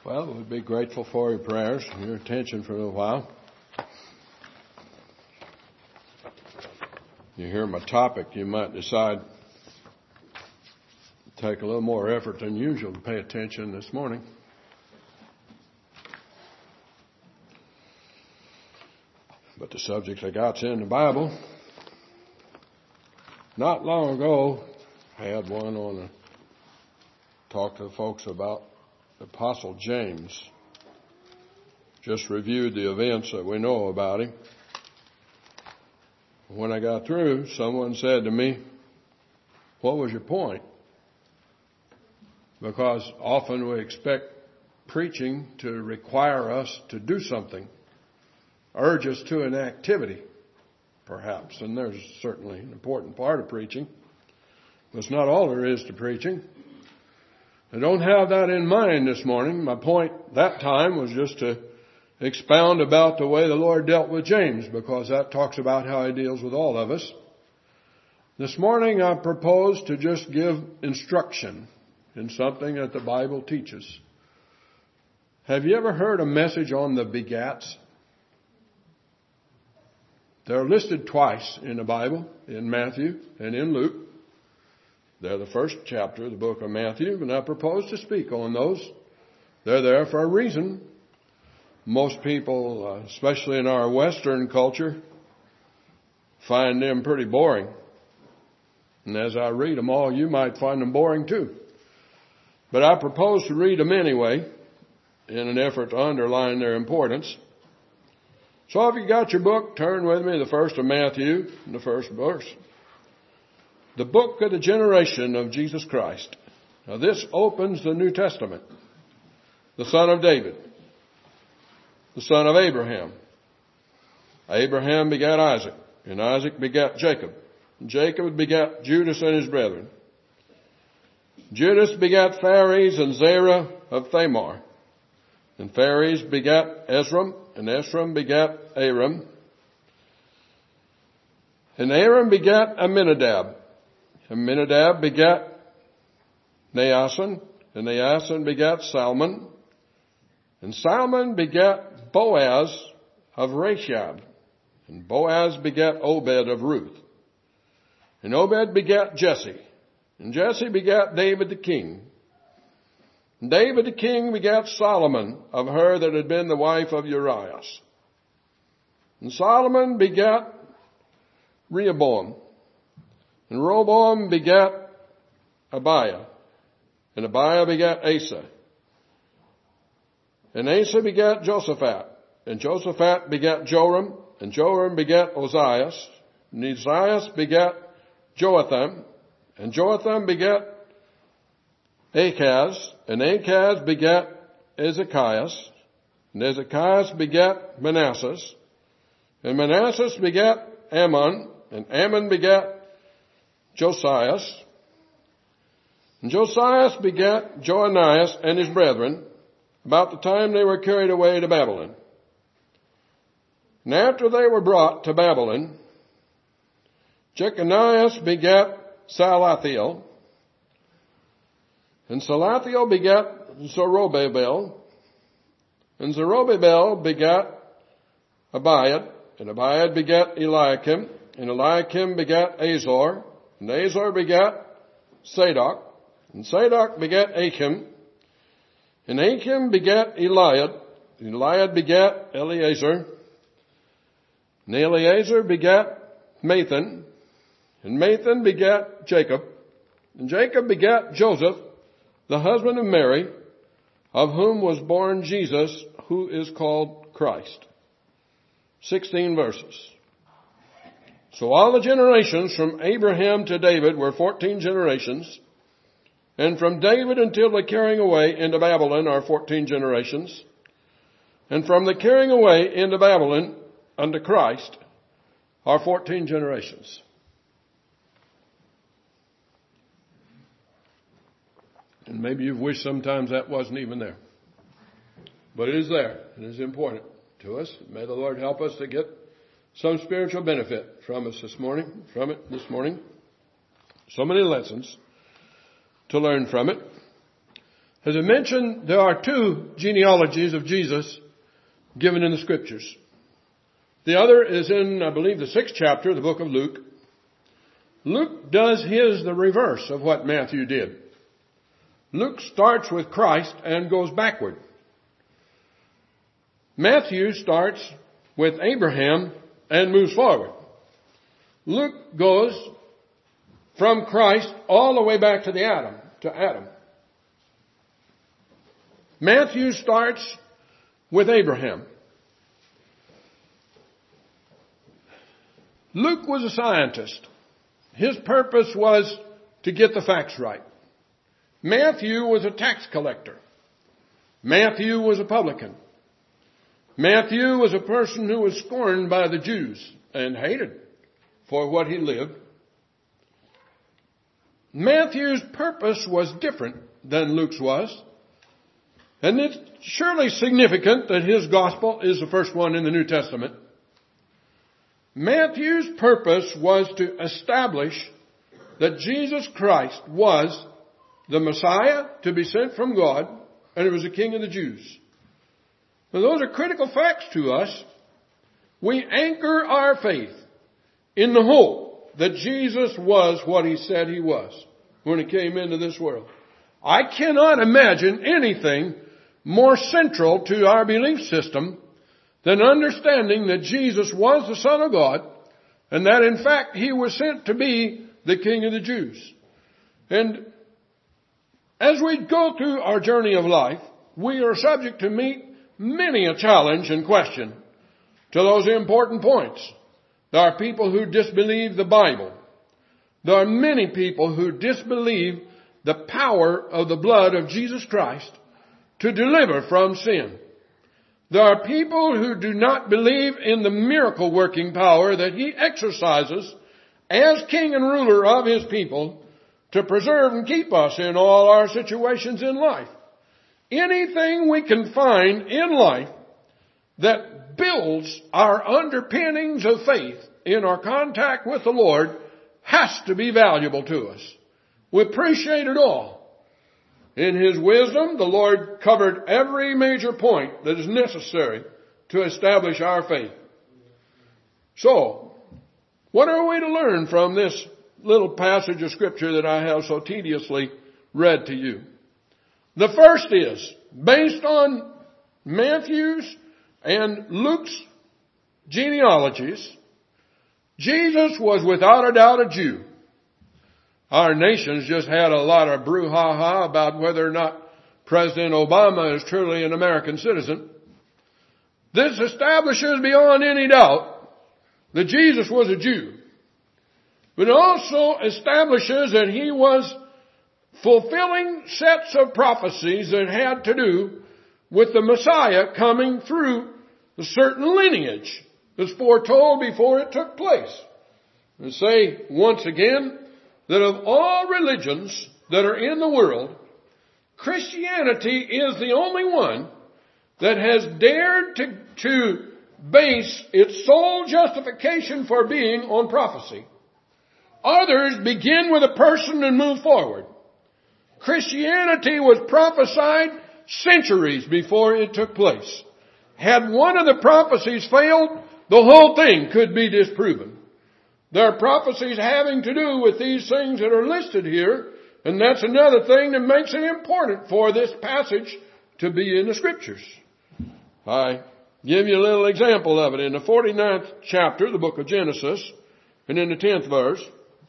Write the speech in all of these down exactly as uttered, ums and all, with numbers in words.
Well, we'd be grateful for your prayers and your attention for a little while. You hear my topic, you might decide to take a little more effort than usual to pay attention this morning. But the subject I got's in the Bible. Not long ago, I had one on a talk to the folks about the Apostle James. Just reviewed the events that we know about him. When I got through, someone said to me, "What was your point?" Because often we expect preaching to require us to do something, urge us to an activity, perhaps. And there's certainly an important part of preaching. But it's not all there is to preaching. I don't have that in mind this morning. My point that time was just to expound about the way the Lord dealt with James, because that talks about how he deals with all of us. This morning I propose to just give instruction in something that the Bible teaches. Have you ever heard a message on the begats? They're listed twice in the Bible, in Matthew and in Luke. They're the first chapter of the book of Matthew, and I propose to speak on those. They're there for a reason. Most people, uh, especially in our Western culture, find them pretty boring. And as I read them all, you might find them boring too. But I propose to read them anyway, in an effort to underline their importance. So if you got your book, turn with me to the first of Matthew, the first verse. The book of the generation of Jesus Christ. Now this opens the New Testament. The son of David. The son of Abraham. Abraham begat Isaac. And Isaac begat Jacob. And Jacob begat Judas and his brethren. Judas begat Phares and Zerah of Thamar. And Phares begat Esrom. And Esrom begat Aram. And Aram begat Amminadab. Amminadab begat Naason, and Naason begat Salmon, and Salmon begat Boaz of Rachab, and Boaz begat Obed of Ruth, and Obed begat Jesse, and Jesse begat David the king, and David the king begat Solomon of her that had been the wife of Uriah, and Solomon begat Rehoboam, and Rehoboam begat Abiah, and Abiah begat Asa, and Asa begat Josaphat, and Josaphat begat Joram, and Joram begat Ozias, and Ozias begat Joatham, and Joatham begat Achaz, and Achaz begat Ezekias, and Ezekias begat Manassas, and Manassas begat Ammon, and Ammon begat Josias, and Josias begat Joanias and his brethren about the time they were carried away to Babylon. And after they were brought to Babylon, Jeconias begat Salathiel, and Salathiel begat Zerubbabel, and Zerubbabel begat Abiad, and Abiad begat Eliakim, and Eliakim begat Azor, and Azor begat Sadoc, and Sadoc begat Achim, and Achim begat Eliad, and Eliad begat Eleazar, and Eleazar begat Mathan, and Mathan begat Jacob, and Jacob begat Joseph, the husband of Mary, of whom was born Jesus, who is called Christ. Sixteen verses. So all the generations from Abraham to David were fourteen generations. And from David until the carrying away into Babylon are fourteen generations. And from the carrying away into Babylon unto Christ are fourteen generations. And maybe you've wished sometimes that wasn't even there. But it is there. It is important to us. May the Lord help us to get some spiritual benefit from us this morning, from it this morning. So many lessons to learn from it. As I mentioned, there are two genealogies of Jesus given in the Scriptures. The other is in, I believe, the sixth chapter of the book of Luke. Luke does his the reverse of what Matthew did. Luke starts with Christ and goes backward. Matthew starts with Abraham and moves forward. Luke goes from Christ all the way back to the Adam, to Adam. Matthew starts with Abraham. Luke was a scientist. His purpose was to get the facts right. Matthew was a tax collector. Matthew was a publican. Matthew was a person who was scorned by the Jews and hated for what he lived. Matthew's purpose was different than Luke's was. And it's surely significant that his gospel is the first one in the New Testament. Matthew's purpose was to establish that Jesus Christ was the Messiah to be sent from God, and he was the King of the Jews. Now, those are critical facts to us. We anchor our faith in the hope that Jesus was what he said he was when he came into this world. I cannot imagine anything more central to our belief system than understanding that Jesus was the Son of God and that in fact he was sent to be the King of the Jews. And as we go through our journey of life, we are subject to meet many a challenge and question to those important points. There are people who disbelieve the Bible. There are many people who disbelieve the power of the blood of Jesus Christ to deliver from sin. There are people who do not believe in the miracle working power that he exercises as king and ruler of his people to preserve and keep us in all our situations in life. Anything we can find in life that builds our underpinnings of faith in our contact with the Lord has to be valuable to us. We appreciate it all. In his wisdom, the Lord covered every major point that is necessary to establish our faith. So, what are we to learn from this little passage of Scripture that I have so tediously read to you? The first is, based on Matthew's and Luke's genealogies, Jesus was without a doubt a Jew. Our nation's just had a lot of brouhaha about whether or not President Obama is truly an American citizen. This establishes beyond any doubt that Jesus was a Jew. But it also establishes that he was fulfilling sets of prophecies that had to do with the Messiah coming through a certain lineage that's foretold before it took place. And say once again that of all religions that are in the world, Christianity is the only one that has dared to, to base its sole justification for being on prophecy. Others begin with a person and move forward. Christianity was prophesied centuries before it took place. Had one of the prophecies failed, the whole thing could be disproven. There are prophecies having to do with these things that are listed here, and that's another thing that makes it important for this passage to be in the Scriptures. I give you a little example of it in the forty-ninth chapter of the book of Genesis, and in the tenth verse.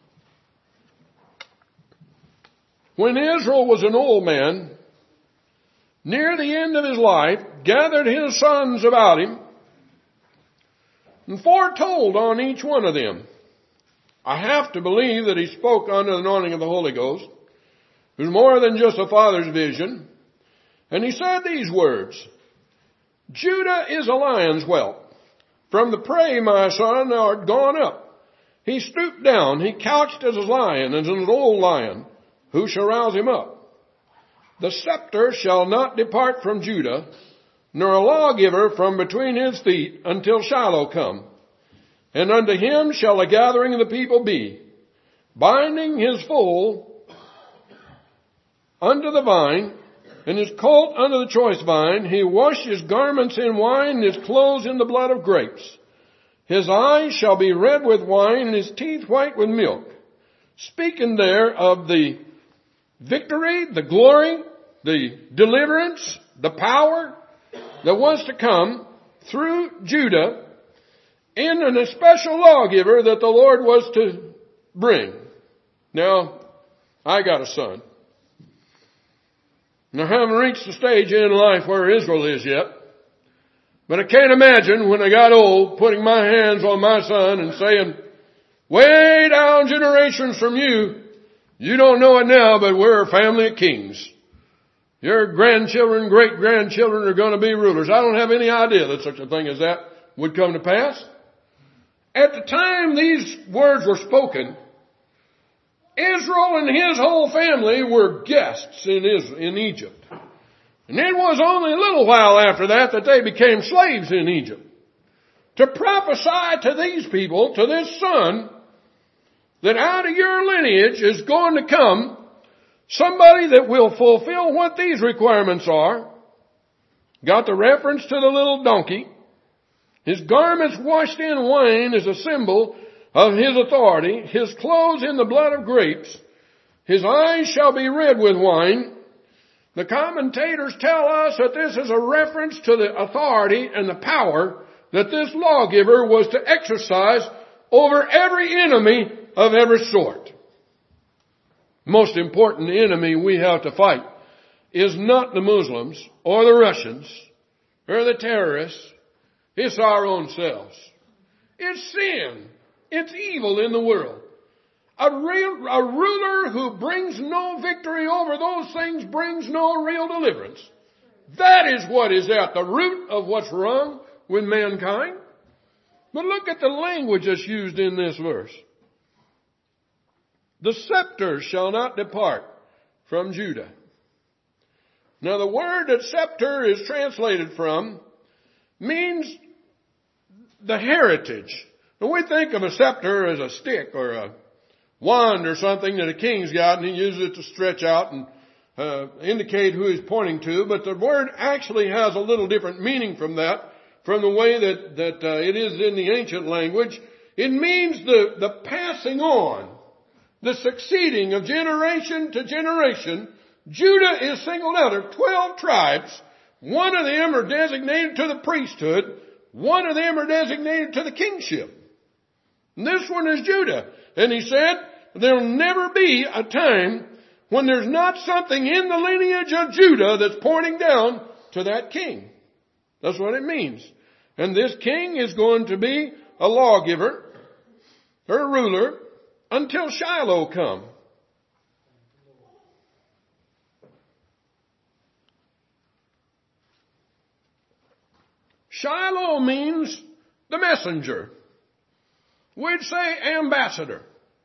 When Israel was an old man, near the end of his life, gathered his sons about him, and foretold on each one of them. I have to believe that he spoke under the anointing of the Holy Ghost. It was more than just a father's vision. And he said these words, Judah is a lion's whelp. From the prey, my son, thou art gone up. He stooped down. He couched as a lion, as an old lion. Who shall rouse him up? The scepter shall not depart from Judah, nor a lawgiver from between his feet until Shiloh come. And unto him shall a gathering of the people be, binding his foal unto the vine, and his colt under the choice vine. He washed his garments in wine, and his clothes in the blood of grapes. His eyes shall be red with wine, and his teeth white with milk. Speaking there of the victory, the glory, the deliverance, the power that was to come through Judah in an especial lawgiver that the Lord was to bring. Now, I got a son. Now, I haven't reached the stage in life where Israel is yet. But I can't imagine when I got old putting my hands on my son and saying, way down generations from you, you don't know it now, but we're a family of kings. Your grandchildren, great-grandchildren are going to be rulers. I don't have any idea that such a thing as that would come to pass. At the time these words were spoken, Israel and his whole family were guests in Israel, in Egypt. And it was only a little while after that that they became slaves in Egypt. To prophesy to these people, to this son, that out of your lineage is going to come somebody that will fulfill what these requirements are. Got the reference to the little donkey. His garments washed in wine is a symbol of his authority. His clothes in the blood of grapes. His eyes shall be red with wine. The commentators tell us that this is a reference to the authority and the power that this lawgiver was to exercise over every enemy of every sort. Most important enemy we have to fight is not the Muslims or the Russians or the terrorists. It's our own selves. It's sin. It's evil in the world. A, real, a ruler who brings no victory over those things brings no real deliverance. That is what is at the root of what's wrong with mankind. But look at the language that's used in this verse. The scepter shall not depart from Judah. Now the word that scepter is translated from means the heritage. Now we think of a scepter as a stick or a wand or something that a king's got, and he uses it to stretch out and uh, indicate who he's pointing to. But the word actually has a little different meaning from that, from the way that, that uh, it is in the ancient language. It means the, the passing on, the succeeding of generation to generation. Judah is singled out of twelve tribes. One of them are designated to the priesthood. One of them are designated to the kingship. And this one is Judah. And he said, there'll never be a time when there's not something in the lineage of Judah that's pointing down to that king. That's what it means. And this king is going to be a lawgiver or a ruler until Shiloh come. Shiloh means the messenger. We'd say ambassador.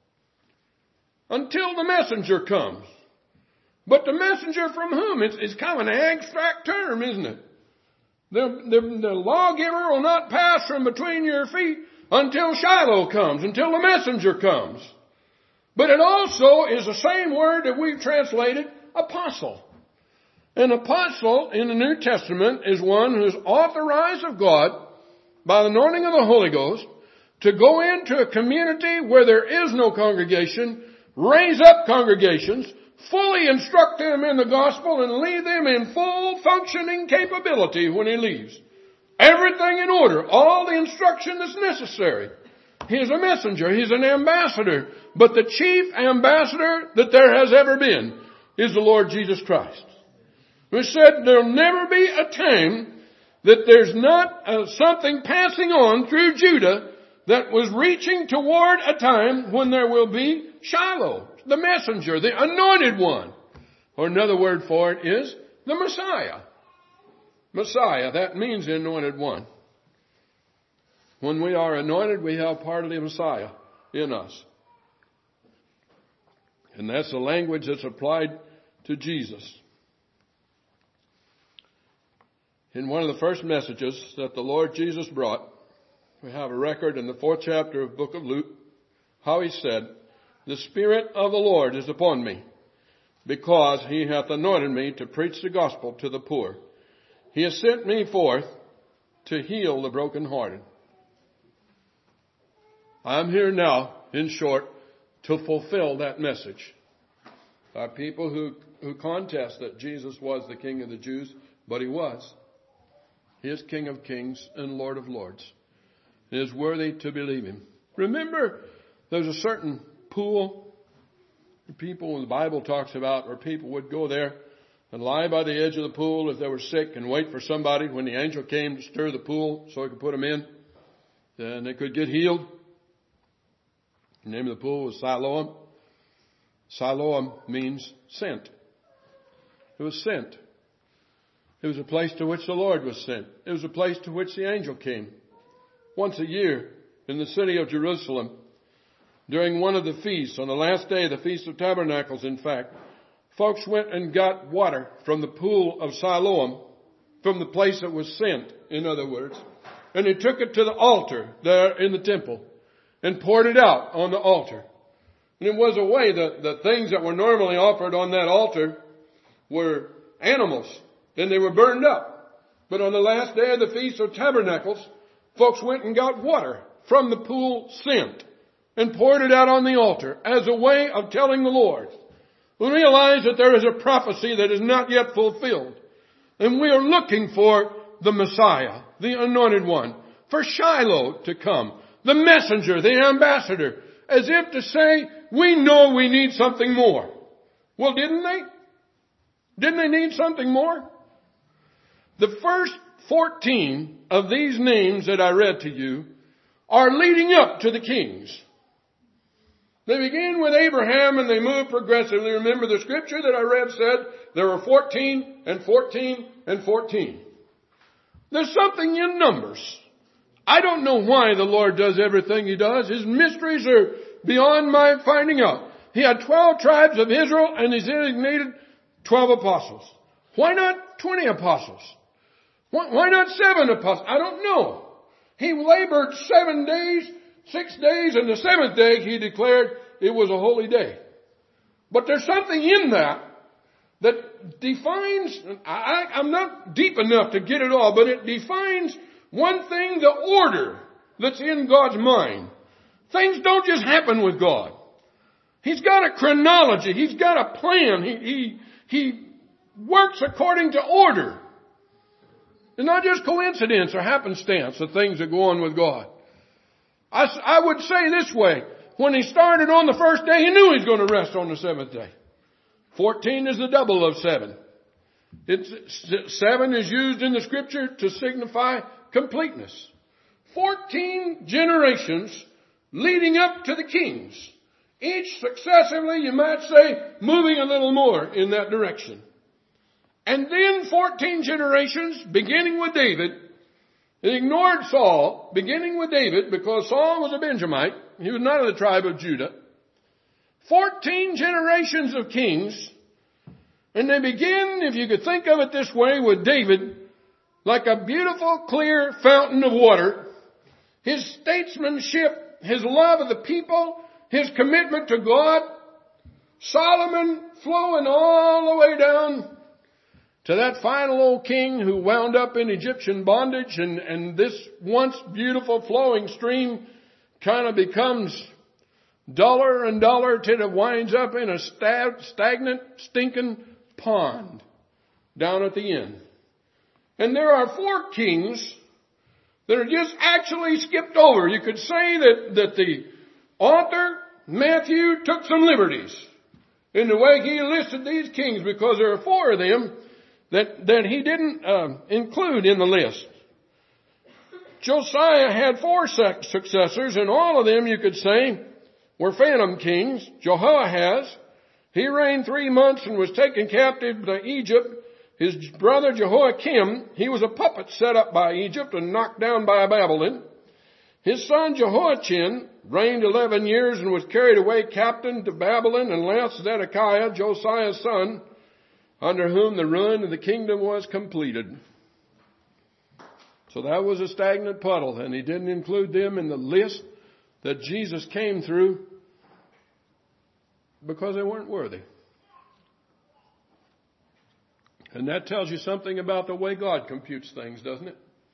Until the messenger comes. But the messenger from whom? It's, it's kind of an abstract term, isn't it? The, the, the lawgiver will not pass from between your feet until Shiloh comes, until the messenger comes. But it also is the same word that we've translated apostle. An apostle in the New Testament is one who's authorized of God by the anointing of the Holy Ghost to go into a community where there is no congregation, raise up congregations, fully instruct them in the gospel, and leave them in full functioning capability when he leaves. Everything in order, all the instruction that's necessary. He's a messenger, he's an ambassador, but the chief ambassador that there has ever been is the Lord Jesus Christ. We said there'll never be a time that there's not uh, something passing on through Judah that was reaching toward a time when there will be Shiloh, the messenger, the anointed one. Or another word for it is the Messiah. Messiah, that means the anointed one. When we are anointed, we have part of the Messiah in us. And that's the language that's applied to Jesus. In one of the first messages that the Lord Jesus brought, we have a record in the fourth chapter of the book of Luke, how he said, "The Spirit of the Lord is upon me, because he hath anointed me to preach the gospel to the poor. He has sent me forth to heal the brokenhearted. I'm here now, in short, to fulfill that message. There are people who, who contest that Jesus was the King of the Jews, but he was. He is King of kings and Lord of lords. It is worthy to believe him. Remember, there's a certain pool people the Bible talks about where people would go there and lie by the edge of the pool if they were sick and wait for somebody when the angel came to stir the pool so he could put them in. Then they could get healed. The name of the pool was Siloam. Siloam means sent. It was sent. It was a place to which the Lord was sent. It was a place to which the angel came. Once a year in the city of Jerusalem, during one of the feasts, on the last day, the Feast of Tabernacles, in fact, folks went and got water from the pool of Siloam, from the place that was sent, in other words, and they took it to the altar there in the temple and poured it out on the altar. And it was a way that the things that were normally offered on that altar were animals, and they were burned up. But on the last day of the Feast of Tabernacles, folks went and got water from the pool sent and poured it out on the altar as a way of telling the Lord. We realize that there is a prophecy that is not yet fulfilled. And we are looking for the Messiah, the Anointed One, for Shiloh to come, the messenger, the ambassador, as if to say, we know we need something more. Well, didn't they? Didn't they need something more? The first fourteen of these names that I read to you are leading up to the kings. They begin with Abraham and they move progressively. Remember the scripture that I read said there were fourteen and fourteen and fourteen. There's something in numbers. I don't know why the Lord does everything he does. His mysteries are beyond my finding out. He had twelve tribes of Israel and he designated twelve apostles. Why not twenty apostles? Why, why not seven apostles? I don't know. He labored seven days, six days, and the seventh day he declared it was a holy day. But there's something in that that defines, I, I'm not deep enough to get it all, but it defines one thing, the order that's in God's mind. Things don't just happen with God. He's got a chronology. He's got a plan. He, he, he works according to order. It's not just coincidence or happenstance, the things that go on with God. I, I would say this way. When he started on the first day, he knew he was going to rest on the seventh day. Fourteen is the double of seven. It's, seven is used in the scripture to signify completeness. Fourteen generations leading up to the kings. Each successively, you might say, moving a little more in that direction. And then fourteen generations, beginning with David. It ignored Saul, beginning with David, because Saul was a Benjamite. He was not of the tribe of Judah. Fourteen generations of kings. And they begin, if you could think of it this way, with David, like a beautiful, clear fountain of water. His statesmanship, his love of the people, his commitment to God. Solomon flowing all the way down to that final old king who wound up in Egyptian bondage, and, and this once beautiful flowing stream kind of becomes duller and duller till it winds up in a stagnant, stinking pond down at the end. And there are four kings that are just actually skipped over. You could say that, that the author, Matthew, took some liberties in the way he listed these kings, because there are four of them that, that he didn't uh, include in the list. Josiah had four successors, and all of them, you could say, were phantom kings. Jehoahaz, he reigned three months and was taken captive to Egypt. His brother Jehoiakim, he was a puppet set up by Egypt and knocked down by Babylon. His son Jehoiachin reigned eleven years and was carried away captain to Babylon. And last Zedekiah, Josiah's son, under whom the ruin of the kingdom was completed. So that was a stagnant puddle, and he didn't include them in the list that Jesus came through because they weren't worthy. And that tells you something about the way God computes things, doesn't it?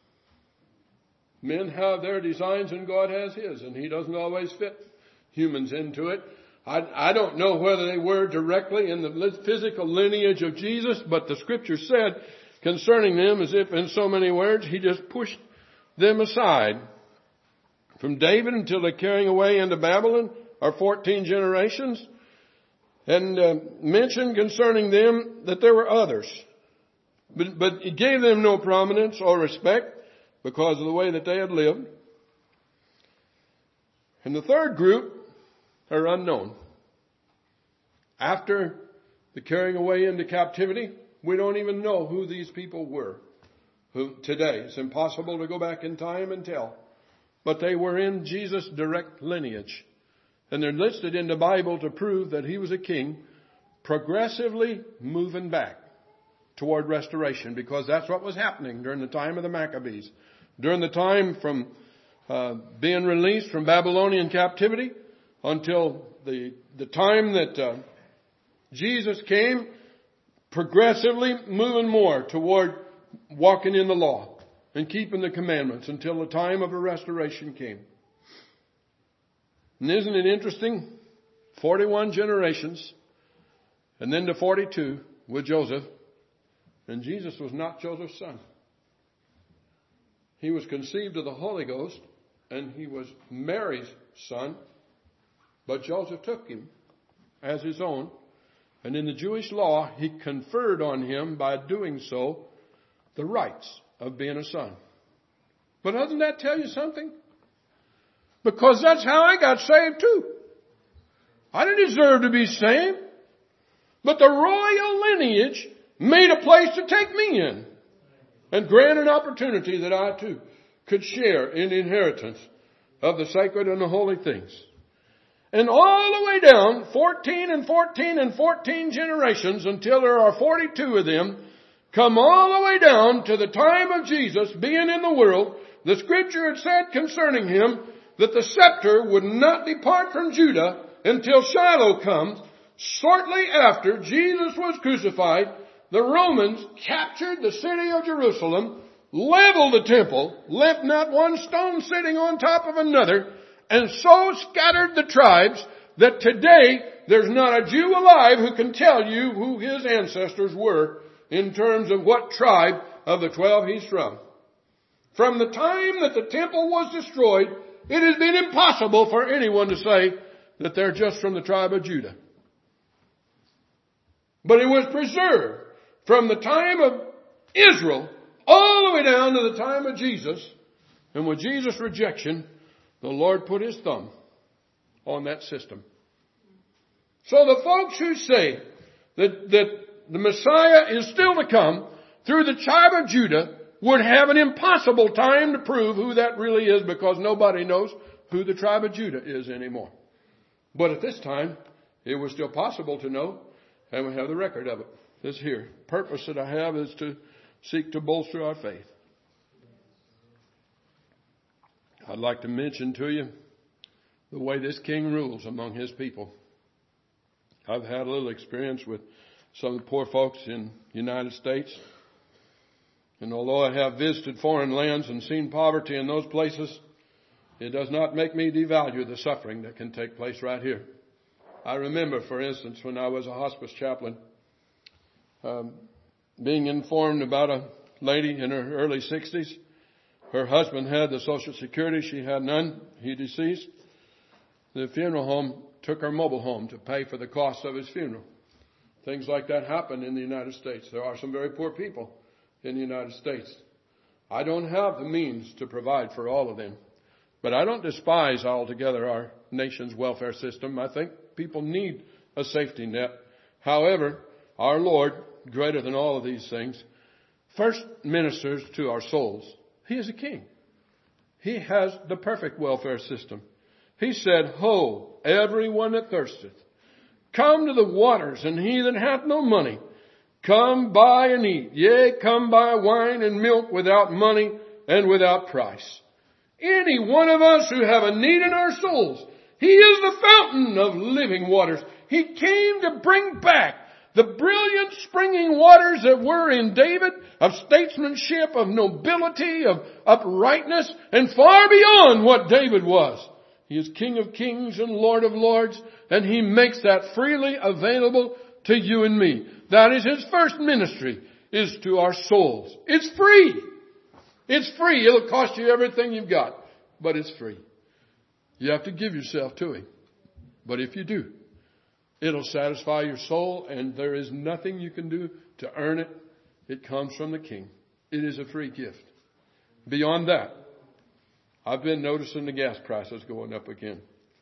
Men have their designs and God has His, and He doesn't always fit humans into it. I, I don't know whether they were directly in the physical lineage of Jesus, but the Scripture said concerning them, as if in so many words, He just pushed them aside. From David until the carrying away into Babylon are fourteen generations. And uh, mentioned concerning them that there were others. But, but He gave them no prominence or respect because of the way that they had lived. And the third group are unknown. After the carrying away into captivity, we don't even know who these people were. Who today, it's impossible to go back in time and tell. But they were in Jesus' direct lineage. And they're listed in the Bible to prove that He was a king, progressively moving back toward restoration, because that's what was happening during the time of the Maccabees. During the time from uh, being released from Babylonian captivity until the the time that uh, Jesus came, progressively moving more toward walking in the law and keeping the commandments until the time of a restoration came. And isn't it interesting? forty-one generations, and then to forty-two with Joseph. And Jesus was not Joseph's son. He was conceived of the Holy Ghost, and he was Mary's son. But Joseph took him as his own. And in the Jewish law, he conferred on him, by doing so, the rights of being a son. But doesn't that tell you something? Because that's how I got saved too. I didn't deserve to be saved. But the royal lineage made a place to take me in. And grant an opportunity that I too could share in the inheritance of the sacred and the holy things. And all the way down, fourteen and fourteen and fourteen generations, until there are forty-two of them, come all the way down to the time of Jesus being in the world. The Scripture had said concerning Him that the scepter would not depart from Judah until Shiloh comes. Shortly after Jesus was crucified, the Romans captured the city of Jerusalem, leveled the temple, left not one stone sitting on top of another, and so scattered the tribes that today there's not a Jew alive who can tell you who his ancestors were in terms of what tribe of the twelve he's from. From the time that the temple was destroyed, it has been impossible for anyone to say that they're just from the tribe of Judah. But it was preserved from the time of Israel all the way down to the time of Jesus. And with Jesus' rejection, the Lord put His thumb on that system. So the folks who say that, that the Messiah is still to come through the tribe of Judah would have an impossible time to prove who that really is, because nobody knows who the tribe of Judah is anymore. But at this time, it was still possible to know, and we have the record of it. This here. Purpose that I have is to seek to bolster our faith. I'd like to mention to you the way this king rules among his people. I've had a little experience with some of the poor folks in the United States. And although I have visited foreign lands and seen poverty in those places, it does not make me devalue the suffering that can take place right here. I remember, for instance, when I was a hospice chaplain, um, being informed about a lady in her early sixties. Her husband had the Social Security. She had none. He deceased. The funeral home took her mobile home to pay for the cost of his funeral. Things like that happen in the United States. There are some very poor people in the United States. I don't have the means to provide for all of them. But I don't despise altogether our nation's welfare system. I think people need a safety net. However, our Lord, greater than all of these things, first ministers to our souls. He is a king. He has the perfect welfare system. He said, Ho, everyone that thirsteth, come to the waters, and he that hath no money, come buy and eat. Yea, come buy wine and milk without money and without price. Any one of us who have a need in our souls, He is the fountain of living waters. He came to bring back The brilliant springing waters that were in David, of statesmanship, of nobility, of uprightness, and far beyond what David was. He is King of kings and Lord of lords, and He makes that freely available to you and me. That is His first ministry, is to our souls. It's free. It's free. It'll cost you everything you've got, but it's free. You have to give yourself to Him. But if you do, it'll satisfy your soul, and there is nothing you can do to earn it. It comes from the King. It is a free gift. Beyond that, I've been noticing the gas prices going up again.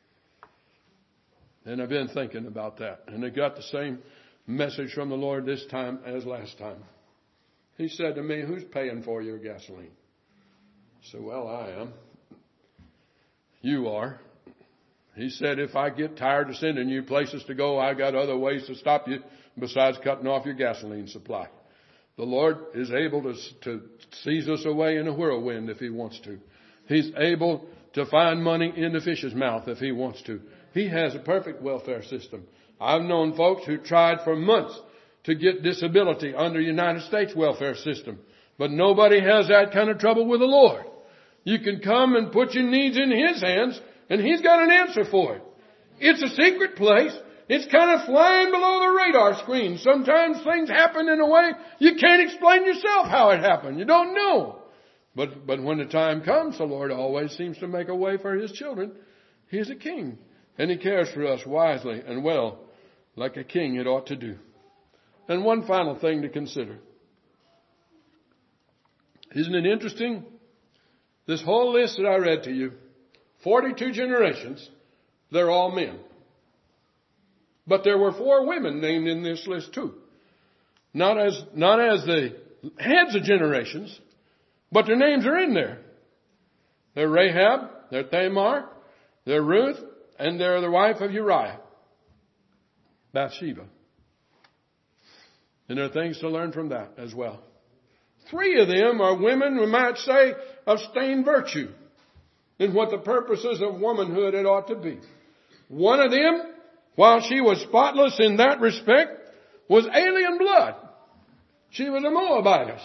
And I've been thinking about that. And I got the same message from the Lord this time as last time. He said to me, who's paying for your gasoline? I said, well, I am. You are. He said, if I get tired of sending you places to go, I got other ways to stop you besides cutting off your gasoline supply. The Lord is able to, to seize us away in a whirlwind if He wants to. He's able to find money in the fish's mouth if He wants to. He has a perfect welfare system. I've known folks who tried for months to get disability under the United States welfare system. But nobody has that kind of trouble with the Lord. You can come and put your needs in His hands, and He's got an answer for it. It's a secret place. It's kind of flying below the radar screen. Sometimes things happen in a way you can't explain yourself how it happened. You don't know. But, but when the time comes, the Lord always seems to make a way for His children. He's a king. And He cares for us wisely and well, like a king it ought to do. And one final thing to consider. Isn't it interesting? This whole list that I read to you, forty-two generations, they're all men. But there were four women named in this list too. Not as, not as the heads of generations, but their names are in there. They're Rahab, they're Tamar, they're Ruth, and they're the wife of Uriah, Bathsheba. And there are things to learn from that as well. Three of them are women, we might say, of stained virtue in what the purposes of womanhood it ought to be. One of them, while she was spotless in that respect, was alien blood. She was a Moabitess.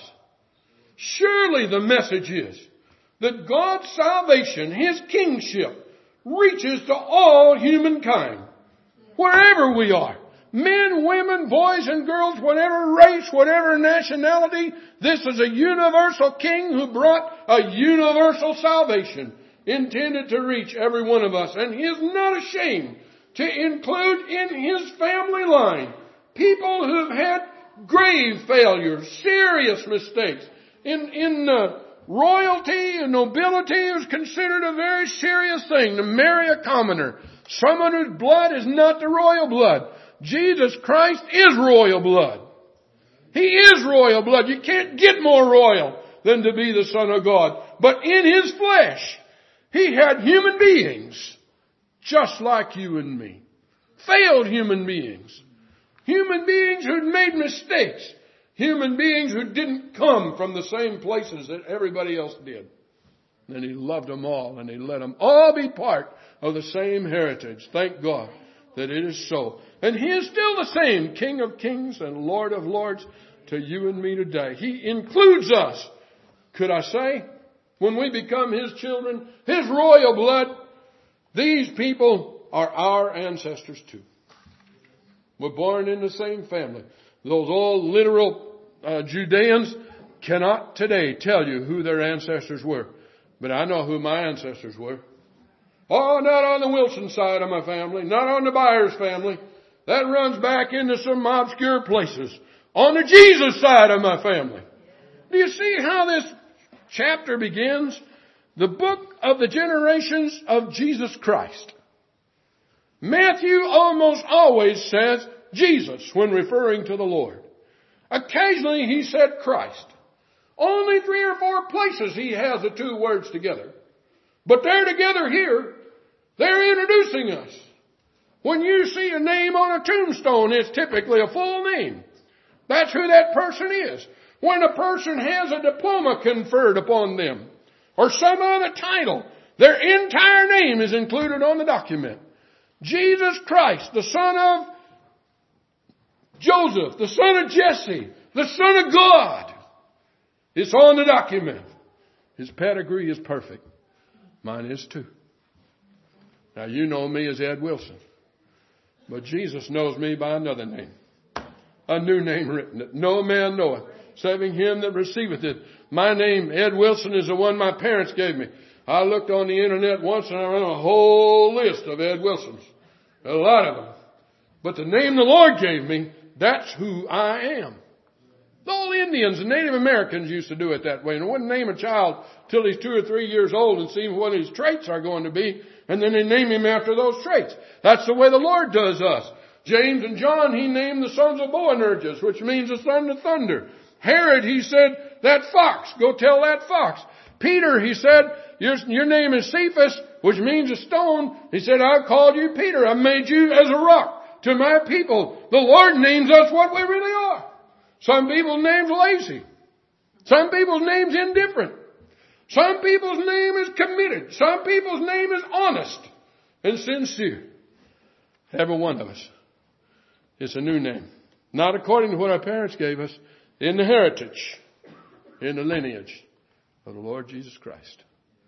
Surely the message is that God's salvation, His kingship, reaches to all humankind, wherever we are. Men, women, boys and girls, whatever race, whatever nationality, this is a universal King who brought a universal salvation intended to reach every one of us. And He is not ashamed to include in His family line people who've had grave failures, serious mistakes. In, in uh, royalty and nobility, it was considered a very serious thing to marry a commoner, someone whose blood is not the royal blood. Jesus Christ is royal blood. He is royal blood. You can't get more royal than to be the Son of God. But in His flesh, He had human beings just like you and me. Failed human beings. Human beings who'd made mistakes. Human beings who didn't come from the same places that everybody else did. And He loved them all, and He let them all be part of the same heritage. Thank God that it is so. And He is still the same King of kings and Lord of lords to you and me today. He includes us, could I say, when we become His children, His royal blood. These people are our ancestors too. We're born in the same family. Those old literal uh, Judeans cannot today tell you who their ancestors were. But I know who my ancestors were. Oh, not on the Wilson side of my family. Not on the Byers family. That runs back into some obscure places. On the Jesus side of my family. Do you see how this chapter begins? The book of the generations of Jesus Christ. Matthew almost always says Jesus when referring to the Lord. Occasionally he said Christ. Only three or four places he has the two words together. But they're together here. They're introducing us. When you see a name on a tombstone, it's typically a full name. That's who that person is. When a person has a diploma conferred upon them, or some other title, their entire name is included on the document. Jesus Christ, the Son of Joseph, the son of Jesse, the son of God. It's on the document. His pedigree is perfect. Mine is too. Now you know me as Ed Wilson. But Jesus knows me by another name. A new name written that no man knoweth, saving him that receiveth it. My name, Ed Wilson, is the one my parents gave me. I looked on the internet once and I ran a whole list of Ed Wilsons. A lot of them. But the name the Lord gave me, that's who I am. The old Indians and Native Americans used to do it that way. And they wouldn't name a child till he's two or three years old and see what his traits are going to be. And then they name him after those traits. That's the way the Lord does us. James and John, he named the sons of Boanerges, which means the son of thunder. Herod, he said, that fox, go tell that fox. Peter, he said, your, your name is Cephas, which means a stone. He said, I've called you Peter. I've made you as a rock to my people. The Lord names us what we really are. Some people's name's lazy. Some people's name's indifferent. Some people's name is committed. Some people's name is honest and sincere. Every one of us. It's a new name. Not according to what our parents gave us. In the heritage. In the lineage of the Lord Jesus Christ.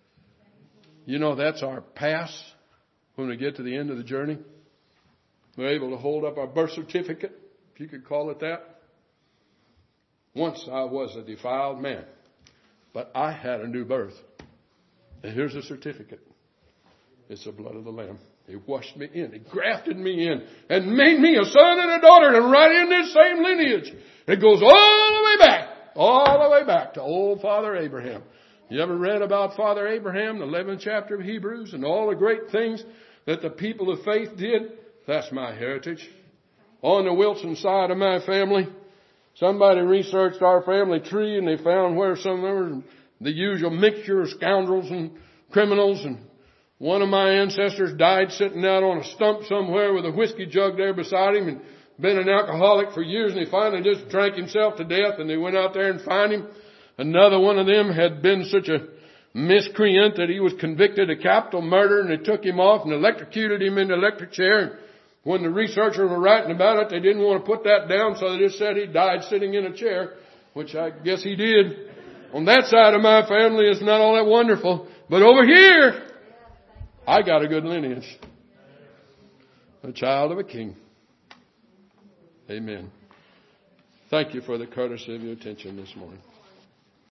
You know, that's our pass when we get to the end of the journey. We're able to hold up our birth certificate, if you could call it that. Once I was a defiled man, but I had a new birth. And here's a certificate. It's the blood of the Lamb. He washed me in. He grafted me in and made me a son and a daughter, and right in this same lineage. It goes all the way back, all the way back to old Father Abraham. You ever read about Father Abraham, the eleventh chapter of Hebrews, and all the great things that the people of faith did? That's my heritage. On the Wilson side of my family, somebody researched our family tree and they found where some of them were the usual mixture of scoundrels and criminals. And one of my ancestors died sitting out on a stump somewhere with a whiskey jug there beside him and been an alcoholic for years, and he finally just drank himself to death, and they went out there and found him. Another one of them had been such a miscreant that he was convicted of capital murder, and they took him off and electrocuted him in the electric chair. When the researchers were writing about it, they didn't want to put that down, so they just said he died sitting in a chair, which I guess he did. On that side of my family, it's not all that wonderful. But over here, I got a good lineage. A child of a king. Amen. Thank you for the courtesy of your attention this morning.